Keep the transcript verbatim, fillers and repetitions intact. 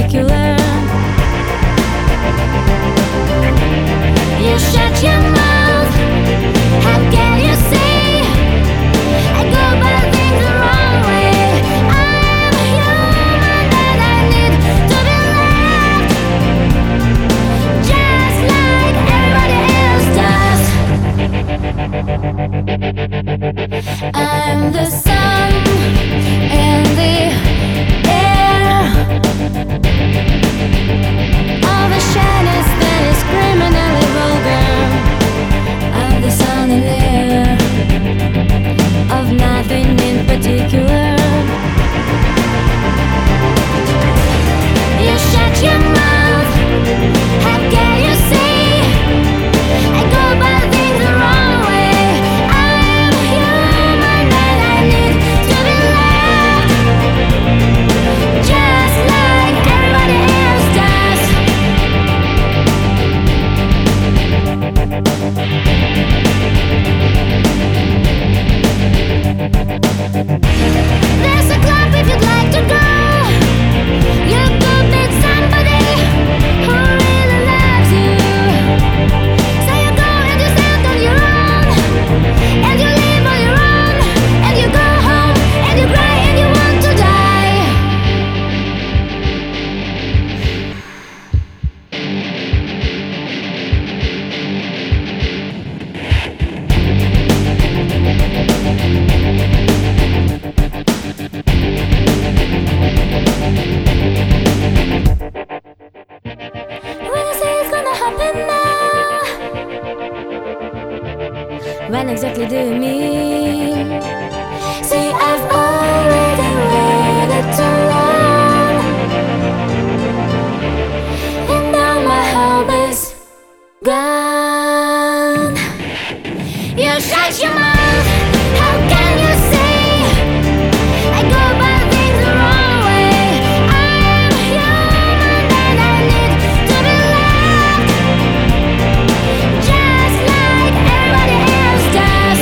particular. You shut your mouth. How can you say I go about things the wrong way? I'm human and I need to be loved, just like everybody else does. I'm the sun and the air, all the shyness that is criminally vulgar, of the sun and air, of nothing in particular. You shut your mouth. How can you say I go about things the wrong way? I'm human and I need to be loved, just like everybody else does. There's a club if you'd like to go. You could meet somebody who really loves you. So you go and you stand on your own, and you live on your own, and you go home and you cry and you want to die. When you say it's gonna happen now, when exactly do you mean? See, I've already waited too long, and now my hope is gone. You shut your mouth. How can you say I go about things the wrong way? I'm human and I need to be loved, just like everybody else does.